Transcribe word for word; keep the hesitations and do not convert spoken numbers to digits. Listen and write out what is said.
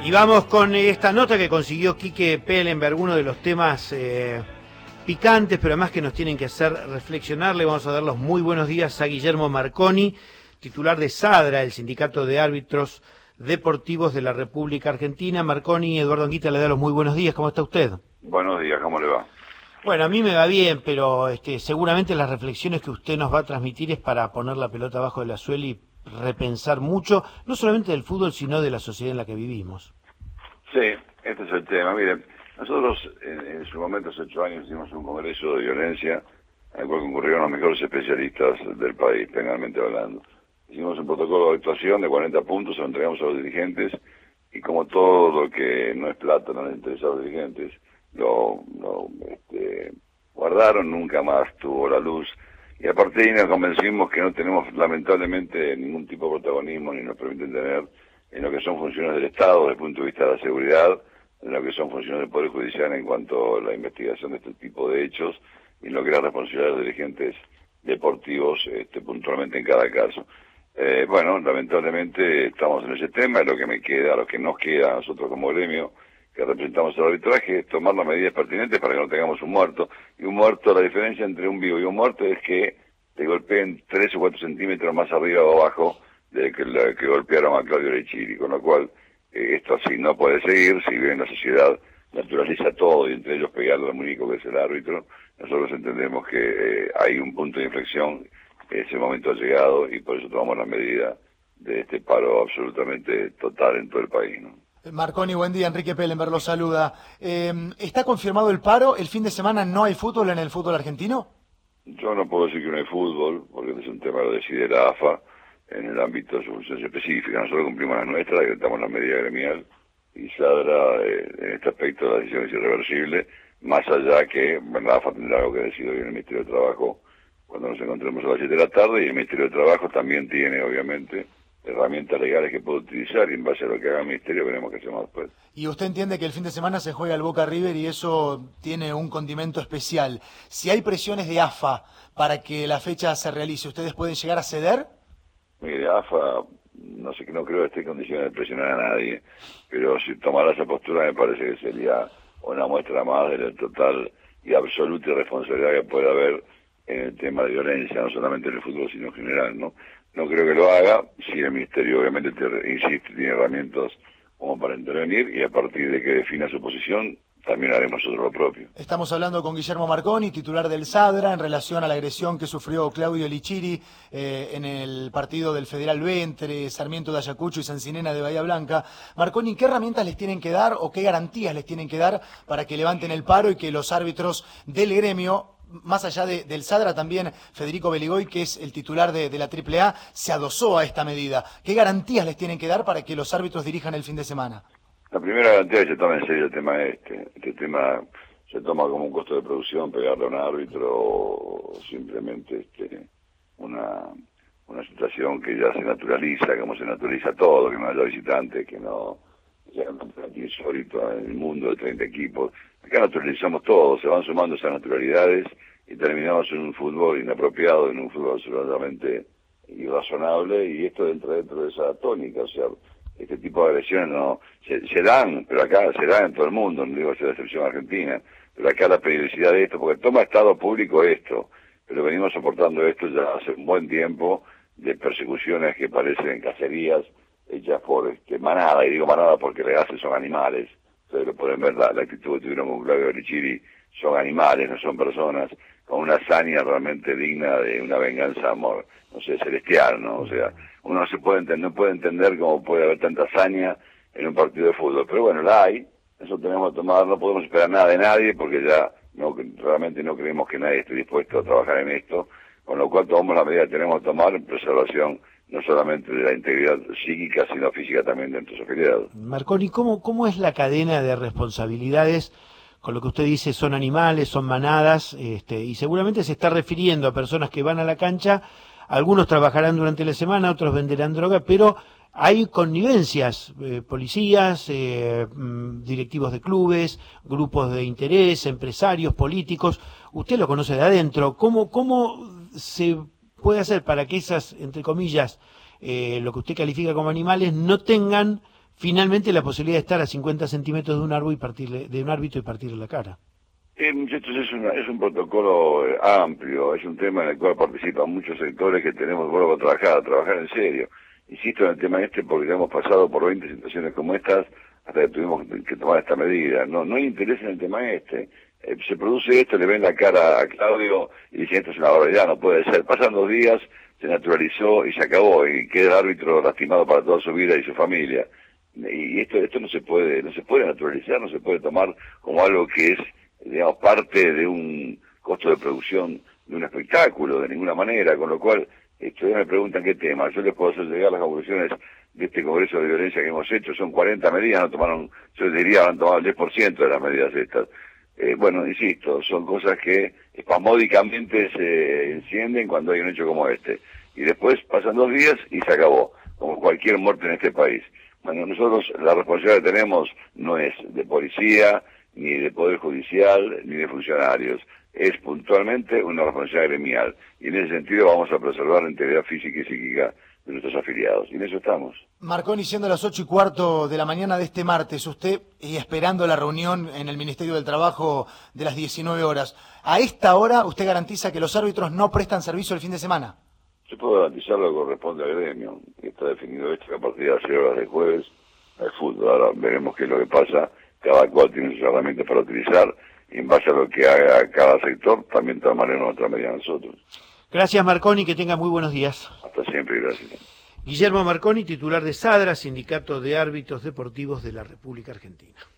Y vamos con esta nota que consiguió Quique Pellenberg, uno de los temas eh, picantes, pero además que nos tienen que hacer reflexionar. Le vamos a dar los muy buenos días a Guillermo Marconi, titular de SADRA, el Sindicato de Árbitros Deportivos de la República Argentina. Marconi, Eduardo Anguita le da los muy buenos días. ¿Cómo está usted? Buenos días, ¿cómo le va? Bueno, a mí me va bien, pero este, seguramente las reflexiones que usted nos va a transmitir es para poner la pelota abajo de la suela y repensar mucho, no solamente del fútbol, sino de la sociedad en la que vivimos. Sí, este es el tema. Miren, nosotros en, en su momento, hace ocho años, hicimos un congreso de violencia en el cual concurrieron los mejores especialistas del país, penalmente hablando. Hicimos un protocolo de actuación de cuarenta puntos, lo entregamos a los dirigentes, y como todo lo que no es plata, no les interesa a los dirigentes, lo, lo este, guardaron, nunca más tuvo la luz. Y a partir de ahí nos convencimos que no tenemos lamentablemente ningún tipo de protagonismo ni nos permiten tener en lo que son funciones del Estado desde el punto de vista de la seguridad, en lo que son funciones del Poder Judicial en cuanto a la investigación de este tipo de hechos y en lo que es la responsabilidad de los dirigentes deportivos este, puntualmente en cada caso. Eh, bueno, lamentablemente estamos en ese tema, y lo que me queda, lo que nos queda a nosotros como gremio, que representamos el arbitraje, es tomar las medidas pertinentes para que no tengamos un muerto. Y un muerto, la diferencia entre un vivo y un muerto es que te golpeen tres o cuatro centímetros más arriba o abajo de que, la, que golpearon a Claudio Lechiri, con lo cual eh, esto así no puede seguir. Si bien la sociedad naturaliza todo y entre ellos pegarle al muñeco que es el árbitro, nosotros entendemos que eh, hay un punto de inflexión, ese momento ha llegado y por eso tomamos la medida de este paro absolutamente total en todo el país, ¿no? Marconi, buen día. Enrique Pellenberg lo saluda. Eh, ¿Está confirmado el paro? ¿El fin de semana no hay fútbol en el fútbol argentino? Yo no puedo decir que no hay fútbol, porque es un tema que lo decide la A F A en el ámbito de su función específica. Nosotros cumplimos la nuestra, decretamos la medida gremial, y SADRA eh, en este aspecto la decisión es irreversible, más allá que bueno, la A F A tendrá algo que decir hoy en el Ministerio de Trabajo cuando nos encontremos a las siete de la tarde, y el Ministerio de Trabajo también tiene, obviamente, herramientas legales que puede utilizar, y en base a lo que haga el Ministerio veremos qué hacemos después. Y usted entiende que el fin de semana se juega el Boca River y eso tiene un condimento especial. Si hay presiones de A F A para que la fecha se realice, ¿ustedes pueden llegar a ceder? Mire, A F A, no sé, que no creo que esté en condiciones de presionar a nadie, pero si tomara esa postura me parece que sería una muestra más de la total y absoluta irresponsabilidad que puede haber en el tema de violencia, no solamente en el fútbol, sino en general, ¿no? No creo que lo haga, si el Ministerio obviamente, te, insisto, tiene herramientas como para intervenir, y a partir de que defina su posición, también haremos nosotros lo propio. Estamos hablando con Guillermo Marconi, titular del SADRA, en relación a la agresión que sufrió Claudio Lechiri eh, en el partido del Federal B entre Sarmiento de Ayacucho y Sancinena de Bahía Blanca. Marconi, ¿qué herramientas les tienen que dar o qué garantías les tienen que dar para que levanten el paro y que los árbitros del gremio, más allá de, del SADRA, también Federico Beligoy, que es el titular de, de la Triple A, se adosó a esta medida? ¿Qué garantías les tienen que dar para que los árbitros dirijan el fin de semana? La primera garantía es que se toma en serio el tema este. Este tema se toma como un costo de producción, pegarle a un árbitro, o simplemente este, una, una situación que ya se naturaliza, como se naturaliza todo, que no haya visitantes, que no sea un campeonato insólito en el mundo de treinta equipos. Acá naturalizamos todo, se van sumando esas naturalidades y terminamos en un fútbol inapropiado, en un fútbol absolutamente irrazonable, y esto entra dentro de esa tónica. O sea, este tipo de agresiones no se, se dan, pero acá se dan en todo el mundo, no digo que sea la excepción argentina, pero acá la periodicidad de esto, porque toma Estado público esto, pero venimos soportando esto ya hace un buen tiempo, de persecuciones que parecen cacerías hechas por este, manada, y digo manada porque legales son animales. Ustedes lo pueden ver, la, la actitud que tuvieron con Claudio Lechiri, son animales, no son personas, con una hazaña realmente digna de una venganza, amor, no sé, celestial, ¿no? O sea, uno no se puede entender, no puede entender cómo puede haber tanta hazaña en un partido de fútbol, pero bueno, la hay, eso tenemos que tomar, no podemos esperar nada de nadie, porque ya no realmente no creemos que nadie esté dispuesto a trabajar en esto, con lo cual tomamos la medida que tenemos que tomar en preservación no solamente de la integridad psíquica, sino física también de nuestros afiliados. Marconi, ¿cómo, cómo es la cadena de responsabilidades con lo que usted dice? Son animales, son manadas, este, y seguramente se está refiriendo a personas que van a la cancha, algunos trabajarán durante la semana, otros venderán droga, pero hay connivencias, eh, policías, eh, directivos de clubes, grupos de interés, empresarios, políticos. Usted lo conoce de adentro. ¿Cómo, cómo se puede hacer para que esas, entre comillas, eh, lo que usted califica como animales, no tengan finalmente la posibilidad de estar a cincuenta centímetros de un árbitro y partirle, de un árbitro y partirle la cara. Eh, muchachos, es, una, es un protocolo eh, amplio, es un tema en el cual participan muchos sectores que tenemos vuelvo a trabajar, a trabajar en serio. Insisto en el tema este porque hemos pasado por veinte situaciones como estas hasta que tuvimos que tomar esta medida. No, no hay interés en el tema este. Eh, se produce esto, le ven la cara a Claudio y dicen esto es una barbaridad, no puede ser. Pasan dos días, se naturalizó y se acabó y queda el árbitro lastimado para toda su vida y su familia. Y esto, esto no se puede, no se puede naturalizar, no se puede tomar como algo que es, digamos, parte de un costo de producción de un espectáculo, de ninguna manera, con lo cual, esto, me preguntan qué tema, yo les puedo hacer llegar las conclusiones de este Congreso de Violencia que hemos hecho, son cuarenta medidas, no tomaron, yo diría, han tomado el diez por ciento de las medidas estas. Eh, bueno, insisto, son cosas que espasmódicamente se encienden cuando hay un hecho como este, y después pasan dos días y se acabó, como cualquier muerte en este país. Bueno, nosotros la responsabilidad que tenemos no es de policía, ni de Poder Judicial, ni de funcionarios. Es puntualmente una responsabilidad gremial. Y en ese sentido vamos a preservar la integridad física y psíquica de nuestros afiliados. Y en eso estamos. Marconi, siendo las ocho y cuarto de la mañana de este martes, usted, y esperando la reunión en el Ministerio del Trabajo de las diecinueve horas, ¿a esta hora usted garantiza que los árbitros no prestan servicio el fin de semana? Yo puedo garantizar lo que corresponde al gremio. Está definido esto, que a partir de las cero horas de jueves hay fútbol. Ahora veremos qué es lo que pasa. Cada cual tiene sus herramientas para utilizar y en base a lo que haga cada sector también tomaremos nuestra medida nosotros. Gracias, Marconi, que tenga muy buenos días. Hasta siempre y gracias. Guillermo Marconi, titular de SADRA, Sindicato de Árbitros Deportivos de la República Argentina.